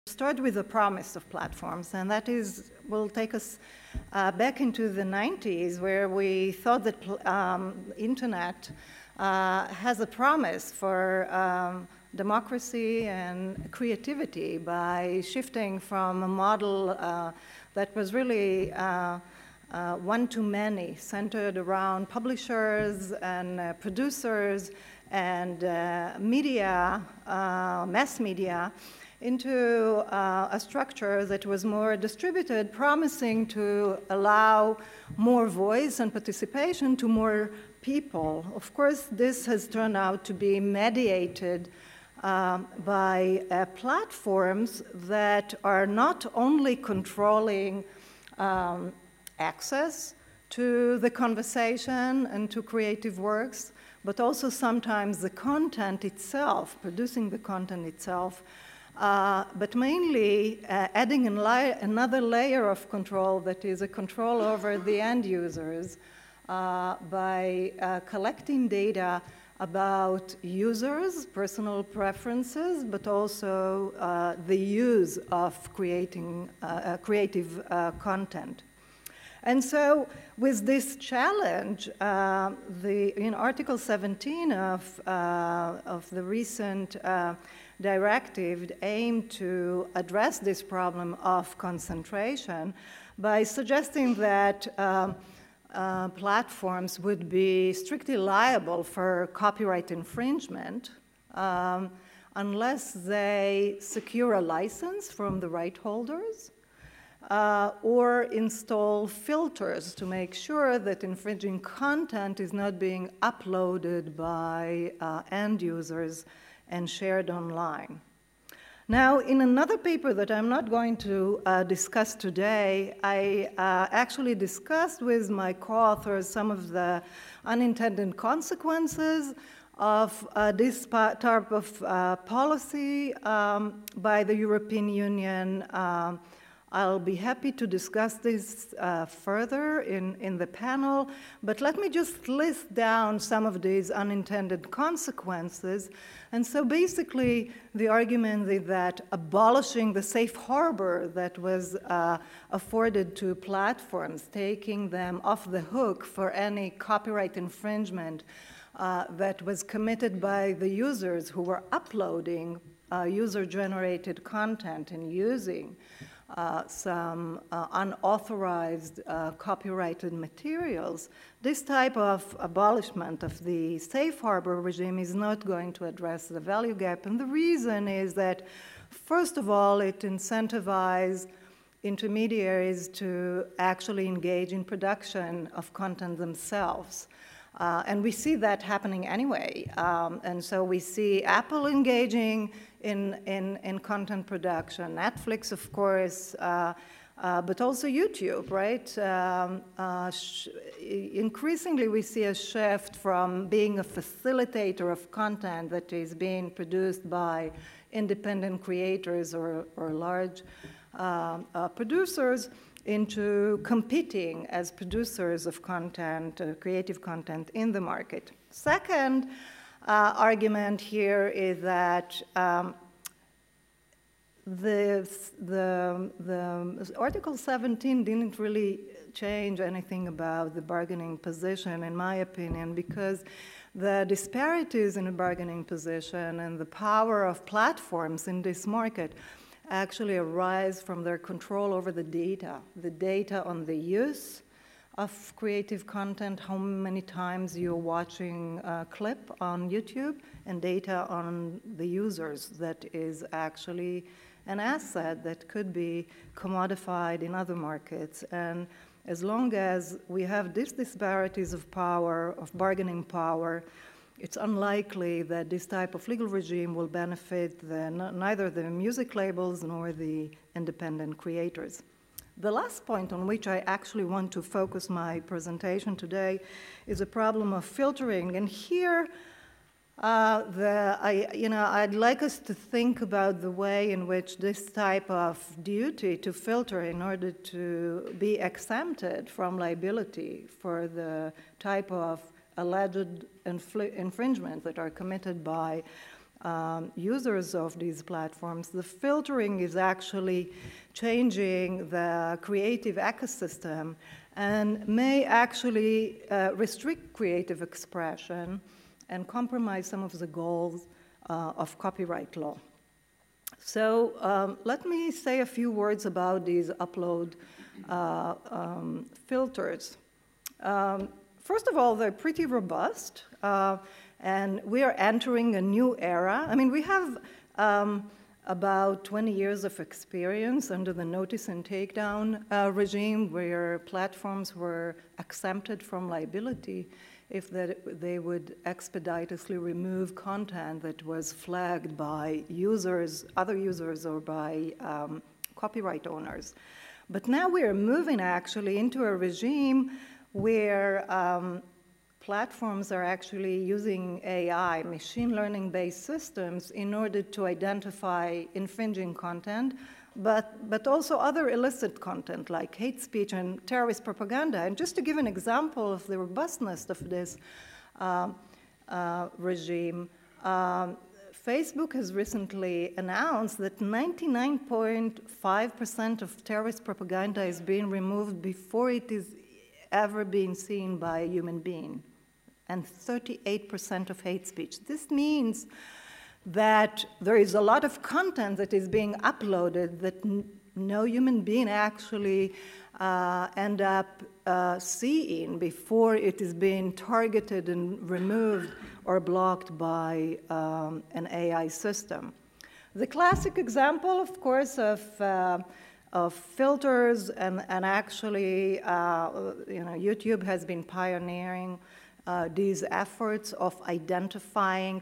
start with the promise of platforms, and that will take us back into the 90s, where we thought that internet has a promise for democracy and creativity by shifting from a model that was really one-to-many, centered around publishers and producers and media, mass media, into a structure that was more distributed, promising to allow more voice and participation to more people. Of course, this has turned out to be mediated by platforms that are not only controlling access to the conversation and to creative works, but also sometimes the content itself, producing the content itself, but mainly adding another layer of control, that is a control over the end users, by collecting data about users, personal preferences, but also the use of creative content. And so with this challenge, in Article 17 of the recent directive aimed to address this problem of concentration by suggesting that platforms would be strictly liable for copyright infringement unless they secure a license from the right holders or install filters to make sure that infringing content is not being uploaded by end users and shared online. Now, in another paper that I'm not going to discuss today, I actually discussed with my co-authors some of the unintended consequences of this type of policy by the European Union. I'll be happy to discuss this further in the panel, but let me just list down some of these unintended consequences. And so basically, the argument is that abolishing the safe harbor that was afforded to platforms, taking them off the hook for any copyright infringement that was committed by the users who were uploading user-generated content and using some unauthorized copyrighted materials, this type of abolishment of the safe harbor regime is not going to address the value gap. And the reason is that, first of all, it incentivizes intermediaries to actually engage in production of content themselves. And we see that happening anyway. And so we see Apple engaging in content production, Netflix, of course, but also YouTube, right? Increasingly, we see a shift from being a facilitator of content that is being produced by independent creators or large producers into competing as producers of content, creative content in the market. Second argument here is that the Article 17 didn't really change anything about the bargaining position, in my opinion, because the disparities in the bargaining position and the power of platforms in this market actually arise from their control over the data on the use of creative content, how many times you're watching a clip on YouTube, and data on the users that is actually an asset that could be commodified in other markets. And as long as we have these disparities of power, of bargaining power, it's unlikely that this type of legal regime will benefit neither the music labels nor the independent creators. The last point on which I actually want to focus my presentation today is a problem of filtering. And here, I'd like us to think about the way in which this type of duty to filter in order to be exempted from liability for the type of alleged infringement that are committed by users of these platforms, the filtering is actually changing the creative ecosystem and may actually restrict creative expression and compromise some of the goals of copyright law. So let me say a few words about these upload filters. First of all, they're pretty robust, and we are entering a new era. I mean, we have about 20 years of experience under the notice and takedown regime, where platforms were exempted from liability if they would expeditiously remove content that was flagged by users, other users, or by copyright owners. But now we are moving actually into a regime where platforms are actually using AI, machine learning-based systems, in order to identify infringing content, but also other illicit content like hate speech and terrorist propaganda. And just to give an example of the robustness of this regime, Facebook has recently announced that 99.5% of terrorist propaganda is being removed before it is ever being seen by a human being, and 38% of hate speech. This means that there is a lot of content that is being uploaded that no human being actually end up seeing before it is being targeted and removed or blocked by an AI system. The classic example, of course, of filters and actually, YouTube has been pioneering these efforts of identifying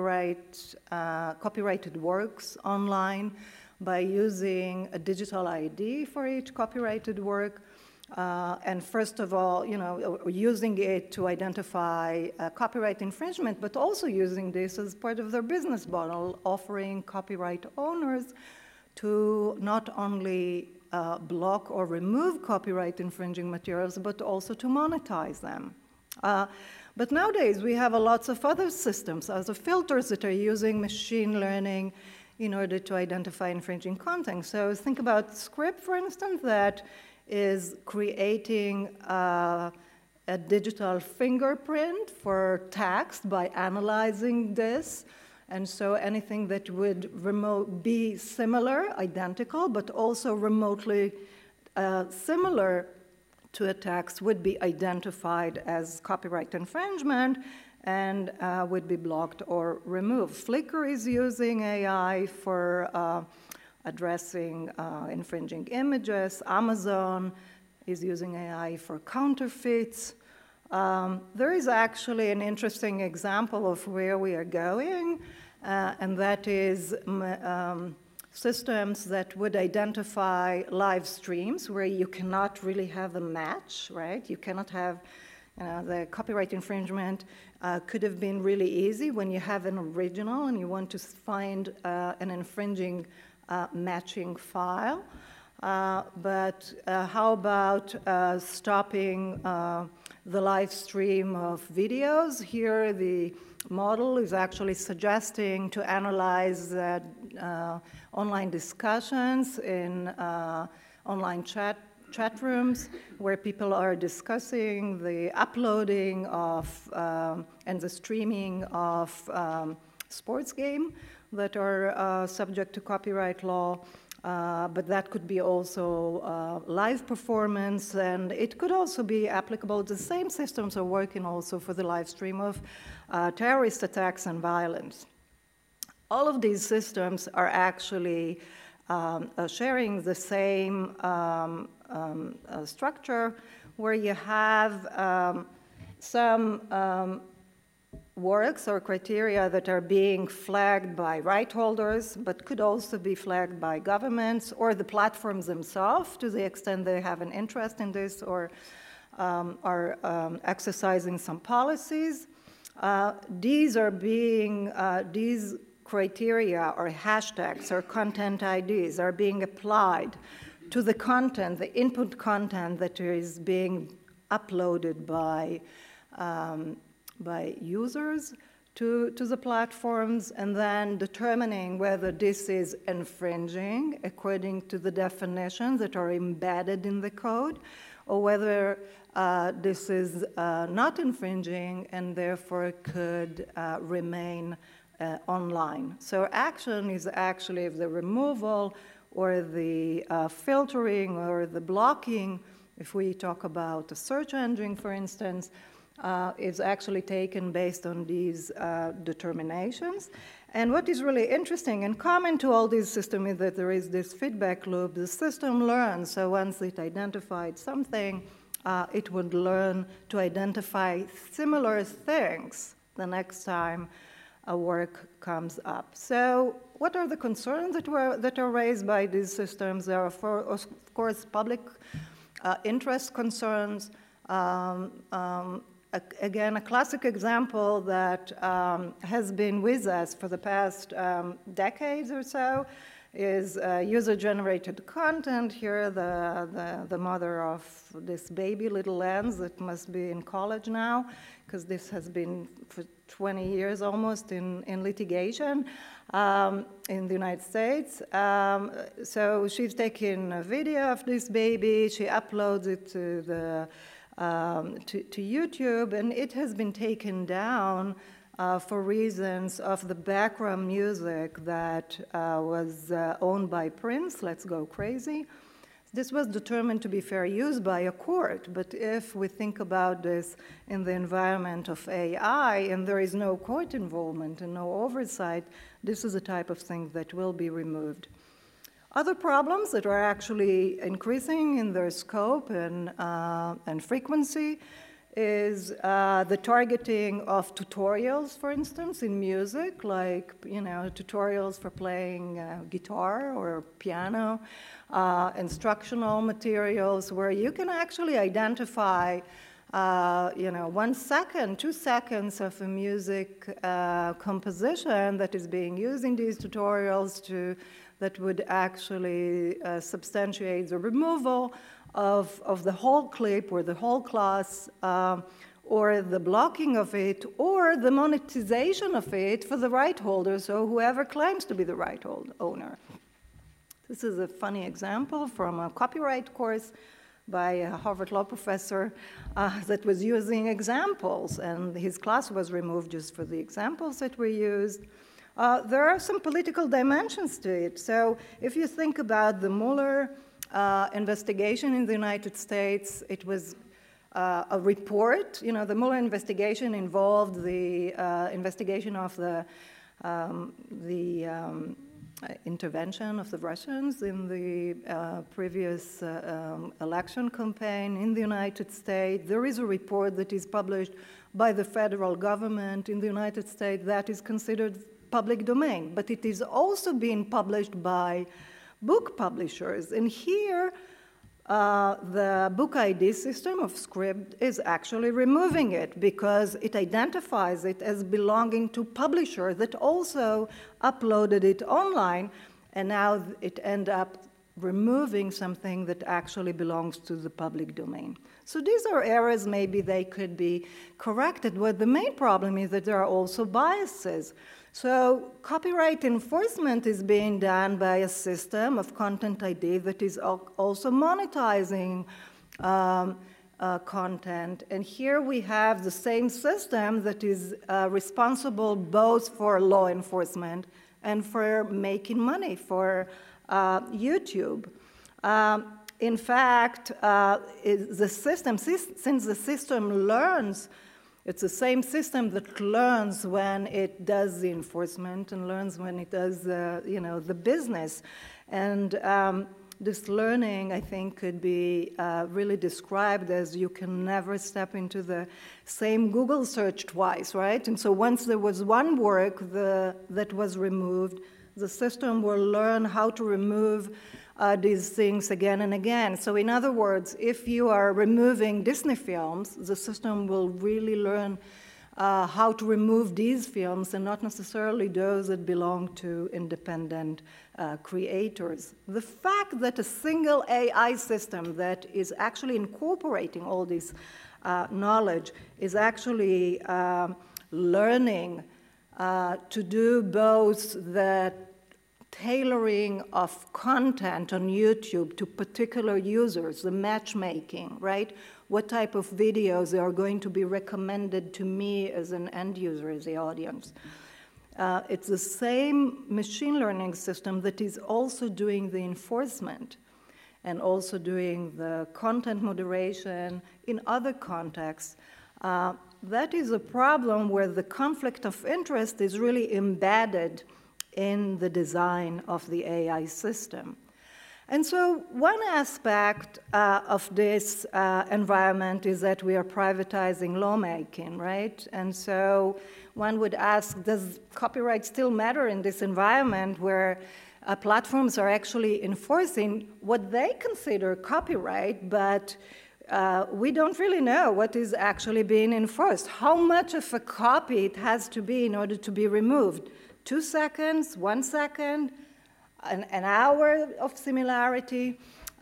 copyrighted works online by using a digital ID for each copyrighted work. And first of all, using it to identify copyright infringement, but also using this as part of their business model, offering copyright owners to not only block or remove copyright infringing materials, but also to monetize them. But nowadays, we have lots of other systems, other filters that are using machine learning in order to identify infringing content. So think about Script, for instance, that is creating a digital fingerprint for text by analyzing this. And so anything that would be similar, identical, but also remotely similar to a text would be identified as copyright infringement and would be blocked or removed. Flickr is using AI for addressing infringing images. Amazon is using AI for counterfeits. There is actually an interesting example of where we are going, and that is systems that would identify live streams where you cannot really have a match, right? You cannot have, the copyright infringement could have been really easy when you have an original and you want to find an infringing matching file. But how about stopping the live stream of videos? Here the model is actually suggesting to analyze online discussions in online chat rooms where people are discussing the uploading of and the streaming of sports games that are subject to copyright law. But that could be also live performance, and it could also be applicable. The same systems are working also for the live stream of terrorist attacks and violence. All of these systems are actually sharing the same structure, where you have some works or criteria that are being flagged by right holders, but could also be flagged by governments or the platforms themselves to the extent they have an interest in this or are exercising some policies. These criteria or hashtags or content IDs are being applied to the content, the input content that is being uploaded by users to the platforms, and then determining whether this is infringing according to the definitions that are embedded in the code, or whether this is not infringing and therefore could remain online. So action is actually the removal or the filtering or the blocking. If we talk about a search engine, for instance, is actually taken based on these determinations. And what is really interesting and common to all these systems is that there is this feedback loop. The system learns, so once it identified something, it would learn to identify similar things the next time a work comes up. So what are the concerns that are raised by these systems? There are, of course, public interest concerns. Again, a classic example that has been with us for the past decades or so is user-generated content. Here, the mother of this baby, little Lens, that must be in college now, because this has been for 20 years almost in litigation in the United States. So she's taken a video of this baby, she uploads it to the to YouTube, and it has been taken down for reasons of the background music that was owned by Prince, Let's Go Crazy. This was determined to be fair use by a court, but if we think about this in the environment of AI and there is no court involvement and no oversight, this is the type of thing that will be removed. Other problems that are actually increasing in their scope and frequency is the targeting of tutorials, for instance, in music, like tutorials for playing guitar or piano, instructional materials where you can actually identify 1 second, 2 seconds of a music composition that is being used in these tutorials that would actually substantiate the removal of the whole clip or the whole class, or the blocking of it, or the monetization of it for the right holder, so whoever claims to be the right owner. This is a funny example from a copyright course by a Harvard Law professor that was using examples, and his class was removed just for the examples that were used. There are some political dimensions to it. So if you think about the Mueller investigation in the United States, it was a report. The Mueller investigation involved the investigation of the intervention of the Russians in the previous election campaign in the United States. There is a report that is published by the federal government in the United States that is considered public domain, but it is also being published by book publishers. And here, the book ID system of Scribd is actually removing it because it identifies it as belonging to publisher that also uploaded it online, and now it ends up removing something that actually belongs to the public domain. So these are errors, maybe they could be corrected. What the main problem is that there are also biases. So copyright enforcement is being done by a system of content ID that is also monetizing content. And here we have the same system that is responsible both for law enforcement and for making money for YouTube. In fact, the system, since the system learns, it's the same system that learns when it does the enforcement and learns when it does the business. And this learning, I think, could be really described as you can never step into the same Google search twice, right? And so once there was one work that was removed, the system will learn how to remove these things again and again. So in other words, if you are removing Disney films, the system will really learn how to remove these films and not necessarily those that belong to independent creators. The fact that a single AI system that is actually incorporating all this knowledge is actually learning to do both the tailoring of content on YouTube to particular users, the matchmaking, right? What type of videos are going to be recommended to me as an end user, as the audience. It's the same machine learning system that is also doing the enforcement and also doing the content moderation in other contexts. That is a problem where the conflict of interest is really embedded in the design of the AI system. And so one aspect of this environment is that we are privatizing lawmaking, right? And so one would ask, does copyright still matter in this environment where platforms are actually enforcing what they consider copyright, but we don't really know what is actually being enforced? How much of a copy it has to be in order to be removed? 2 seconds, 1 second, an hour of similarity.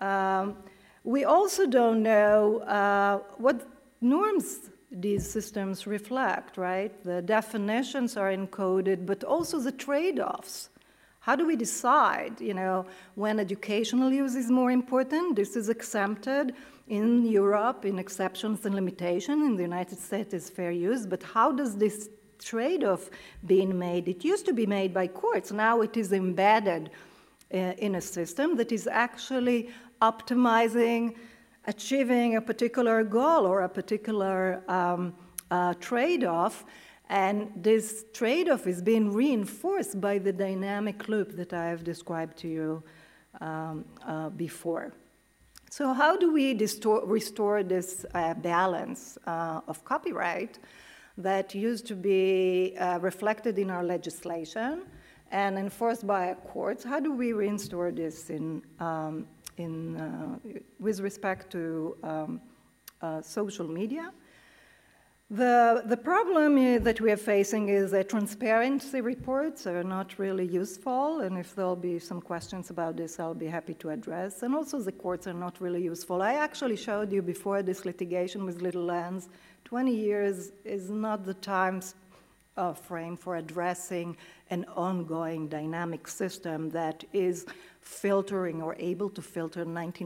We also don't know what norms these systems reflect, right? The definitions are encoded, but also the trade-offs. How do we decide, when educational use is more important? This is exempted in Europe in exceptions and limitations. In the United States, it's fair use. But how does this trade-off being made? It used to be made by courts. Now it is embedded in a system that is actually optimizing, achieving a particular goal or a particular trade-off. And this trade-off is being reinforced by the dynamic loop that I have described to you before. So how do we restore this balance of copyright that used to be reflected in our legislation and enforced by courts? How do we restore this with respect to social media? The problem that we are facing is that transparency reports are not really useful, and if there'll be some questions about this, I'll be happy to address. And also the courts are not really useful. I actually showed you before this litigation with Little Lens, 20 years is not the time frame for addressing an ongoing dynamic system that is filtering or able to filter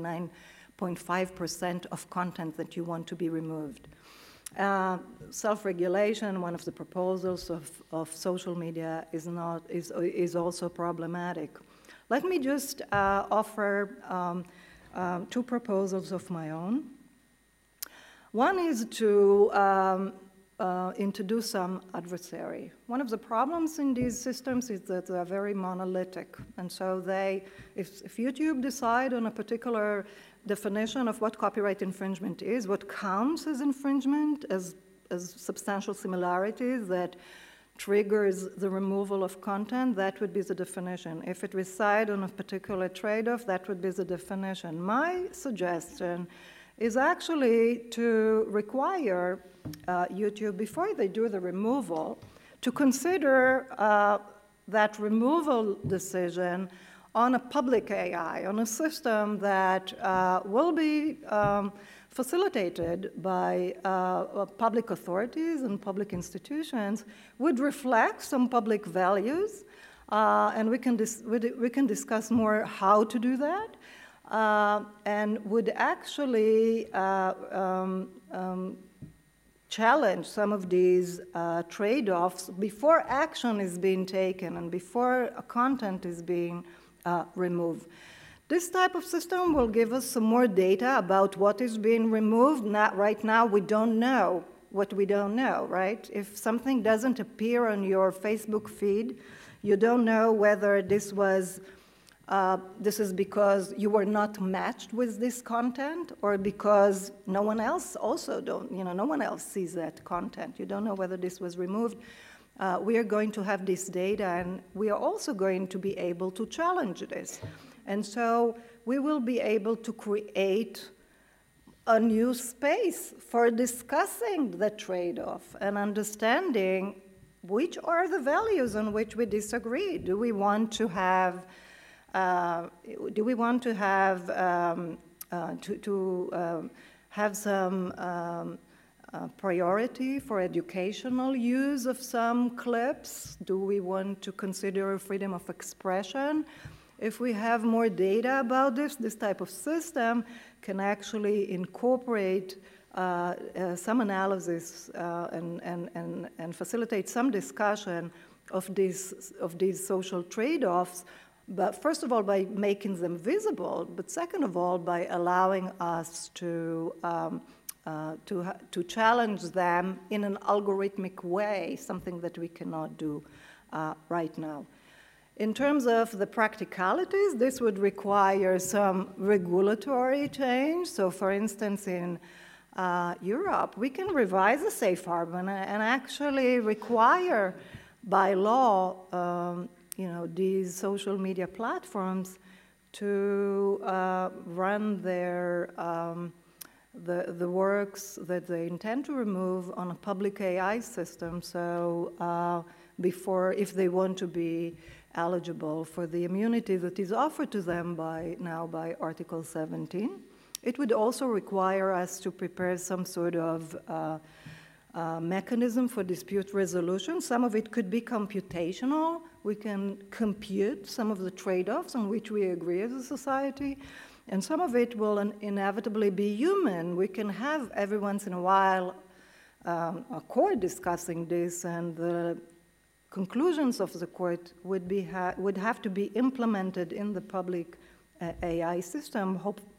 99.5% of content that you want to be removed. Self-regulation, one of the proposals of social media, is also problematic. Let me just offer 2 proposals of my own. One is to introduce some adversary. One of the problems in these systems is that they are very monolithic, and so if YouTube decide on a particular definition of what copyright infringement is, what counts as infringement, as substantial similarities that triggers the removal of content, that would be the definition. If it reside on a particular trade-off, that would be the definition. My suggestion is actually to require YouTube, before they do the removal, to consider that removal decision on a public AI, on a system that will be facilitated by public authorities and public institutions, would reflect some public values, and we can discuss more how to do that, and would actually challenge some of these trade-offs before action is being taken and before content is being removed. This type of system will give us some more data about what is being removed. Right now, we don't know what we don't know, right? If something doesn't appear on your Facebook feed, you don't know whether this is because you were not matched with this content, or because no one else no one else sees that content. You don't know whether this was removed. We are going to have this data, and we are also going to be able to challenge this. And so we will be able to create a new space for discussing the trade-off and understanding which are the values on which we disagree. Do we want to have have some priority for educational use of some clips? Do we want to consider freedom of expression? If we have more data about this type of system can actually incorporate some analysis and facilitate some discussion of these social trade-offs, but first of all by making them visible, but second of all by allowing us to challenge them in an algorithmic way, something that we cannot do right now. In terms of the practicalities, this would require some regulatory change. So for instance, in Europe, we can revise the safe harbor and actually require by law these social media platforms to run their the works that they intend to remove on a public AI system. So if they want to be eligible for the immunity that is offered to them by Article 17. It would also require us to prepare some sort of mechanism for dispute resolution. Some of it could be computational. We can compute some of the trade-offs on which we agree as a society, and some of it will inevitably be human. We can have every once in a while a court discussing this, and the conclusions of the court would have to be implemented in the public AI system,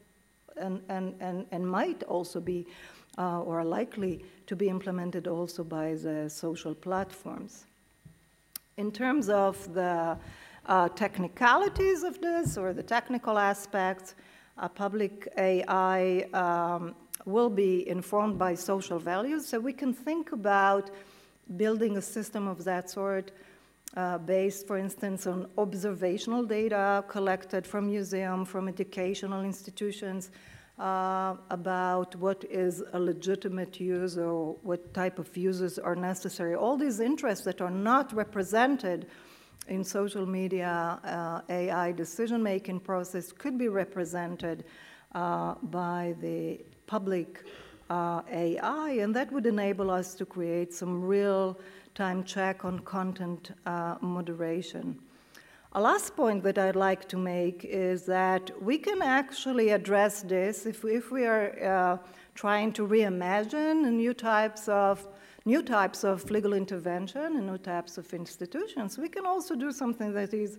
and might also be, or are likely to be implemented also by the social platforms. In terms of the technicalities of this, or the technical aspects, public AI will be informed by social values, so we can think about building a system of that sort based, for instance, on observational data collected from museums, from educational institutions, about what is a legitimate use or what type of uses are necessary. All these interests that are not represented in social media AI decision-making process could be represented by the public AI, and that would enable us to create some real-time check on content moderation. A last point that I'd like to make is that we can actually address this if we are trying to reimagine new types of legal intervention and new types of institutions. We can also do something that is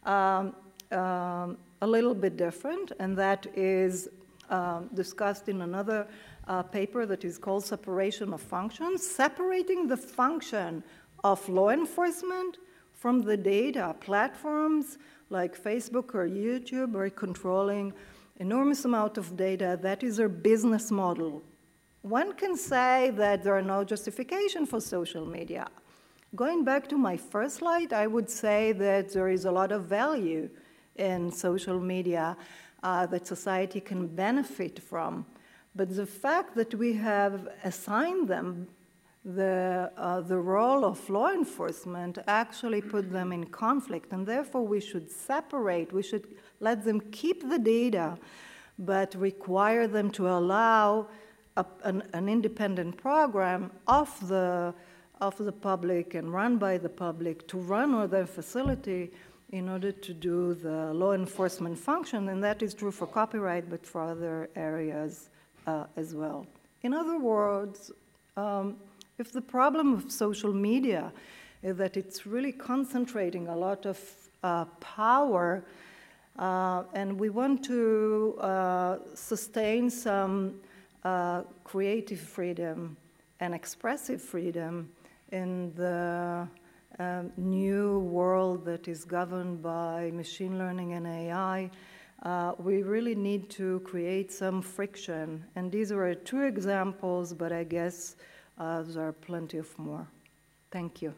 a little bit different, and that is discussed in another paper that is called Separation of Functions, separating the function of law enforcement from the data. Platforms like Facebook or YouTube are controlling enormous amount of data. That is their business model. One can say that there are no justification for social media. Going back to my first slide, I would say that there is a lot of value in social media that society can benefit from. But the fact that we have assigned them the role of law enforcement actually put them in conflict, and therefore we should separate. We should let them keep the data, but require them to allow an independent program of the public and run by the public to run on their facility in order to do the law enforcement function, and that is true for copyright, but for other areas as well. In other words, if the problem of social media is that it's really concentrating a lot of power, and we want to sustain some creative freedom and expressive freedom in the new world that is governed by machine learning and AI, we really need to create some friction. And these are two examples, but I guess there are plenty of more. Thank you.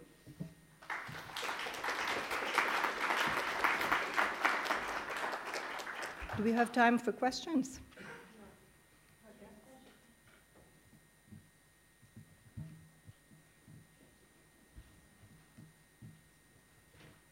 Do we have time for questions?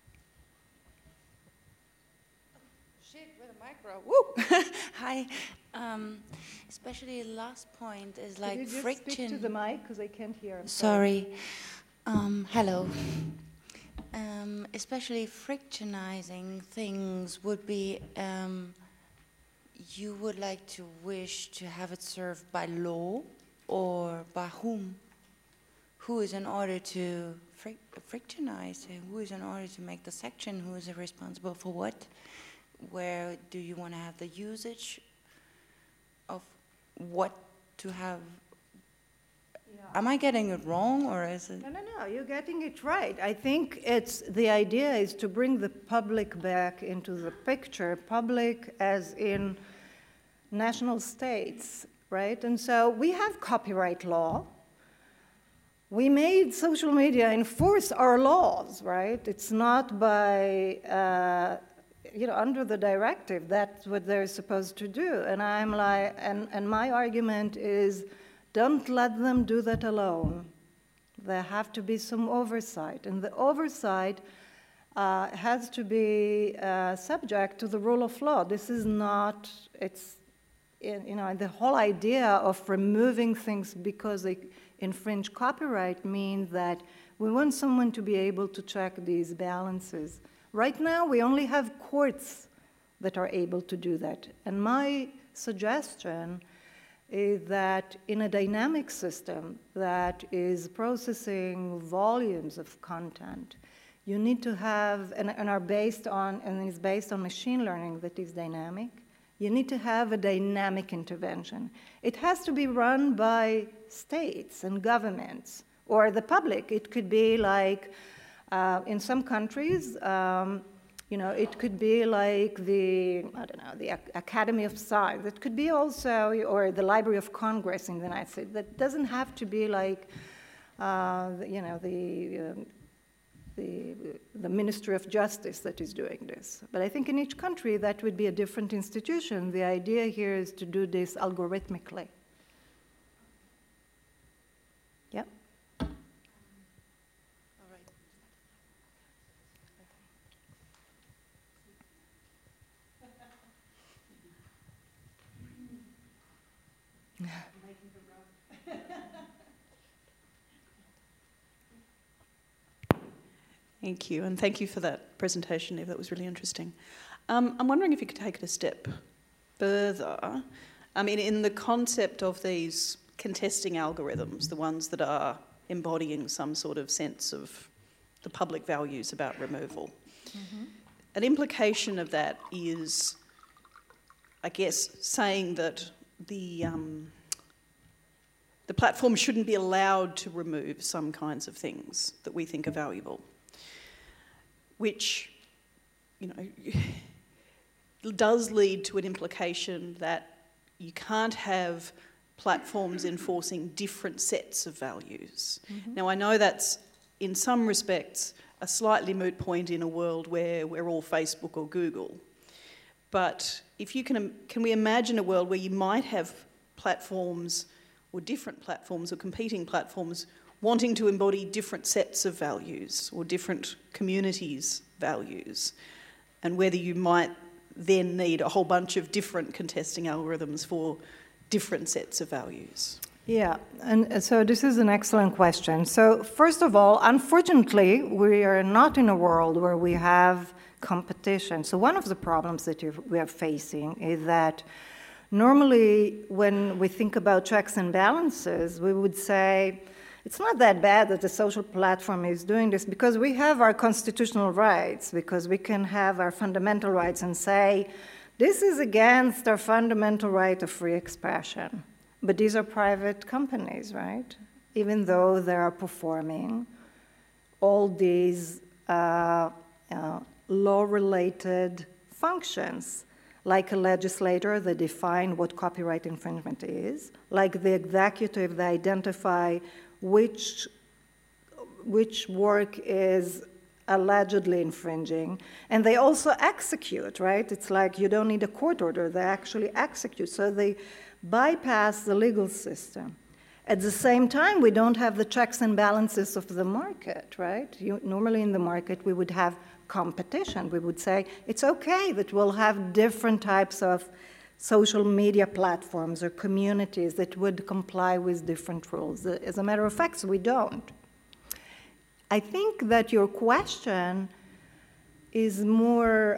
Shit, with a micro. Woo! Hi. Especially the last point is like Could you just friction. speak to the mic because I can't hear. Sorry. Hello. Especially frictionizing things would be, you would like to wish to have it served by law or by whom? Who is in order to frictionize? Who is in order to make the section? Who is responsible for what? Where do you want to have the usage of what to have? Yeah. Am I getting it wrong, or is it? No, you're getting it right. I think the idea is to bring the public back into the picture, public as in national states, right? And so we have copyright law. We made social media enforce our laws, right? It's not by, under the directive, that's what they're supposed to do. And I'm like, and my argument is, don't let them do that alone. There have to be some oversight, and the oversight has to be subject to the rule of law. This is not, the whole idea of removing things because they infringe copyright means that we want someone to be able to check these balances. Right now, we only have courts that are able to do that. And my suggestion is that in a dynamic system that is processing volumes of content, you need to have, and is based on machine learning that is dynamic, you need to have a dynamic intervention. It has to be run by states and governments or the public. It could be like, in some countries, it could be like the Academy of Science. It could be also, or the Library of Congress in the United States. That doesn't have to be like, the Ministry of Justice that is doing this. But I think in each country that would be a different institution. The idea here is to do this algorithmically. Yep. All right. Thank you, and thank you for that presentation, Eve. That was really interesting. I'm wondering if you could take it a step further. I mean, in the concept of these contesting algorithms, the ones that are embodying some sort of sense of the public values about removal, an implication of that is, I guess, saying that the platform shouldn't be allowed to remove some kinds of things that we think are valuable, which, does lead to an implication that you can't have platforms enforcing different sets of values. Now, I know that's, in some respects, a slightly moot point in a world where we're all Facebook or Google. But if you can we imagine a world where you might have platforms or different platforms or competing platforms wanting to embody different sets of values or different communities' values, and whether you might then need a whole bunch of different contesting algorithms for different sets of values? Yeah, and so this is an excellent question. So first of all, unfortunately, we are not in a world where we have competition. So one of the problems that we are facing is that normally when we think about checks and balances, we would say, it's not that bad that the social platform is doing this because we have our constitutional rights, because we can have our fundamental rights and say, this is against our fundamental right of free expression. But these are private companies, right? Even though they are performing all these law-related functions, like a legislator, they define what copyright infringement is, like the executive, they identify which work is allegedly infringing, and they also execute, right? It's like you don't need a court order, they actually execute, so they bypass the legal system. At the same time, we don't have the checks and balances of the market, right? Normally in the market, we would have competition. We would say, it's okay that we'll have different types of social media platforms or communities that would comply with different rules. As a matter of fact, we don't. I think that your question is more,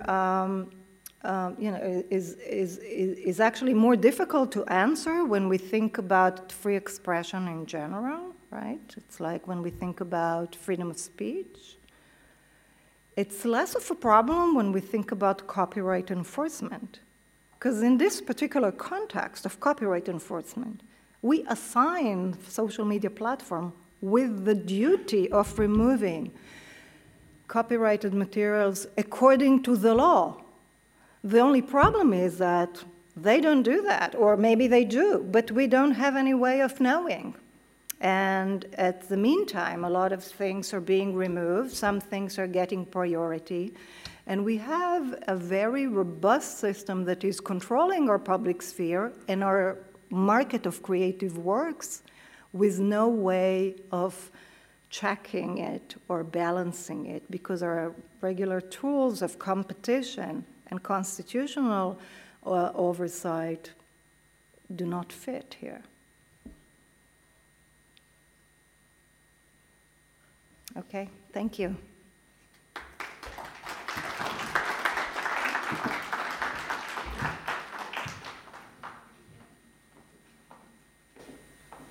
is actually more difficult to answer when we think about free expression in general, right? It's like when we think about freedom of speech. It's less of a problem when we think about copyright enforcement. Because in this particular context of copyright enforcement, we assign social media platform with the duty of removing copyrighted materials according to the law. The only problem is that they don't do that, or maybe they do, but we don't have any way of knowing. And at the meantime, a lot of things are being removed, some things are getting priority, and we have a very robust system that is controlling our public sphere and our market of creative works with no way of checking it or balancing it, because our regular tools of competition and constitutional oversight do not fit here. Okay, thank you.